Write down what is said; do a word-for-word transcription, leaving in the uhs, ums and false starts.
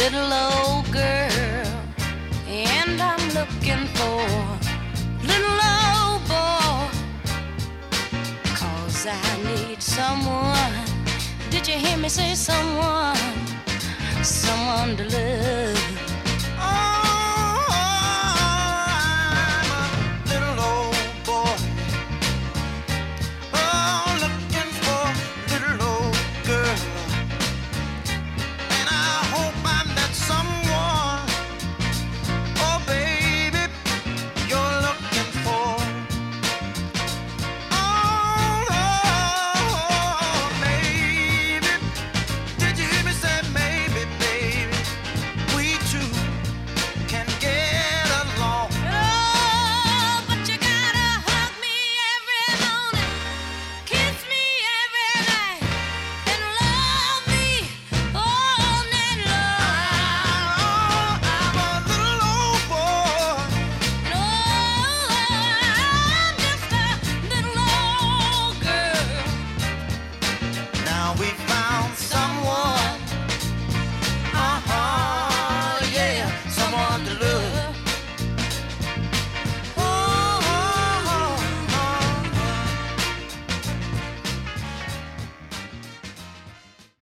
little old girl, and I'm looking for little old boy, 'cause I need someone. Did you hear me say someone? Someone to love.